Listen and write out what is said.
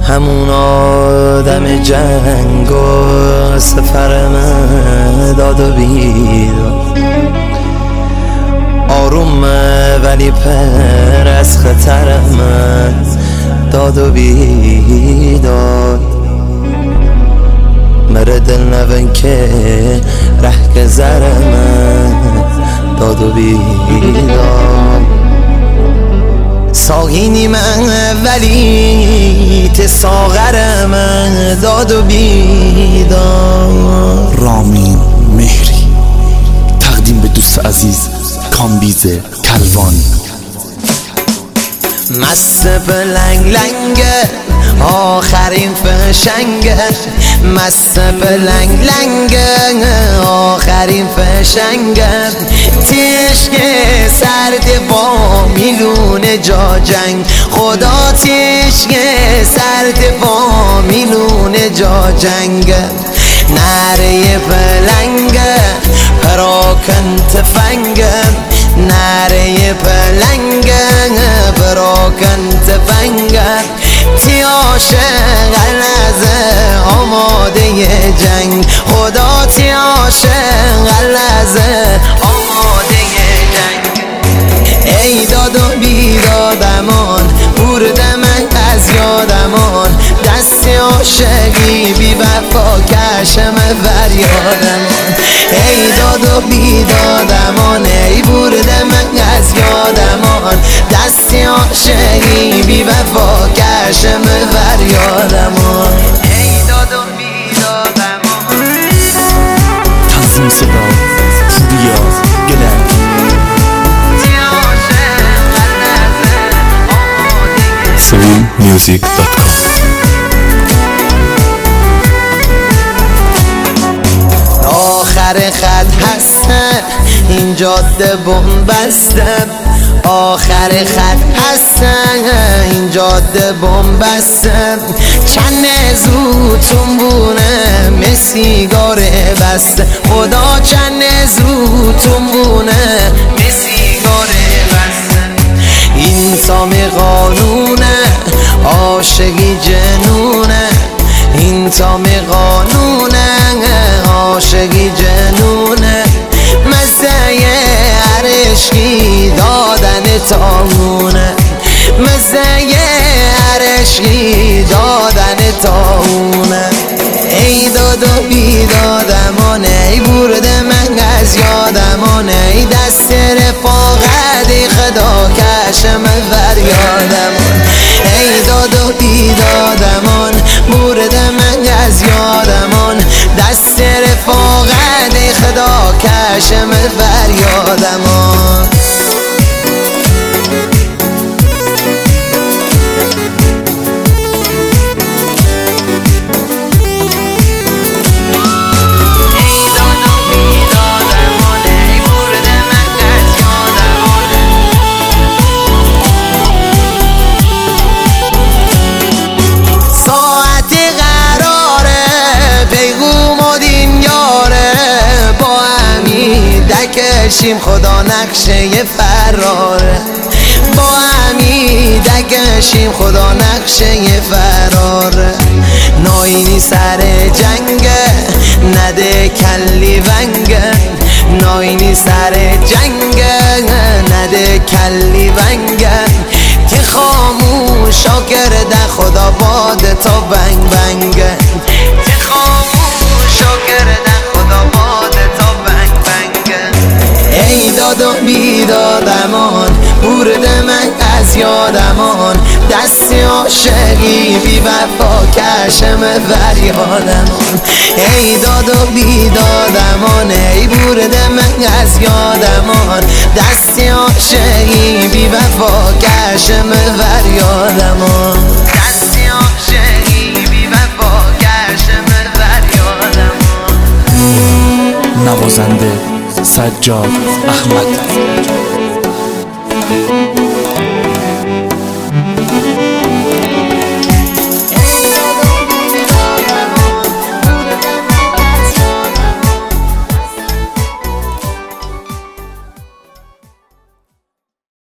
همون آدم جنگ و سفر من داد و بیداد، آرومه ولی پر از خطر من داد و بیداد. مره دل نبن که ره که زر من داد و بیداد. ساقینی من ولی ساغر من داد و بیداد. رامین مهری تقدیم به دوست عزیز کامبیز کلوان. مست لنگ لنگه آخرین فشنگه، مست لنگ لنگه آخرین فشنگه. تشک سرد با میلون جا جنگ، خدا تشک سرد با میلون جا جنگ. نره پلنگه پراکن تفنگه، نره پلنگه پراکن تفنگه. تیاش غلزه آماده جنگ، خدا تیاش غلزه آماده جنگ. ای داد و بیدادمان برده من از یادمان، دست عاشقی بی وفا کشم فریادمان. ای داد و بیدادمان ای برده من از یادمان، دست عاشقی بی وفا کشم فریادمان. ای داد و بیدادمان. تنظیم صدا پوریا گلک. SaveMusic.com. آخر خط هستم این جاده بنبسته، آخر خط هستم این جاده بنبسته. چند زودتون بونه مسیگار بسته، خدا چند زودتون بونه مسیگار بسته. این تام قانونه عاشقی جنونه، این تام قانونه عاشقی جنونه. مزه عرشقی دادن تامونه، مزه عرشقی دادن تامونه. ای داد و بیدادمان ای برده من از یادمان، ای دست رفاقت ای خدا کشم فریادمان. ای داد و بیدادمان برده من از یادمان، دست رفاقت ای خدا کشم فریادمان. دکشیم خدا نقشه فراره، با همی دکشیم خدا نقشه فراره. ناینی سر جنگه نده کلی ونگه، ناینی سر جنگه نده کلی ونگه. که خاموشا کرده خدا باده تا بنگ بنگه، که خاموشا کرده خدا باده تا بنگ بنگه. ای داد و بیدادمان برده من از یادمان، دست عاشقی بی وفا کشم فریادمان. ای داد و بیدادمان ای برده من از یادمان، دست عاشقی بی وفا کشم فریادمان. دست عاشقی بی وفا کشم فریادمان. نوازنده سجاد احمد.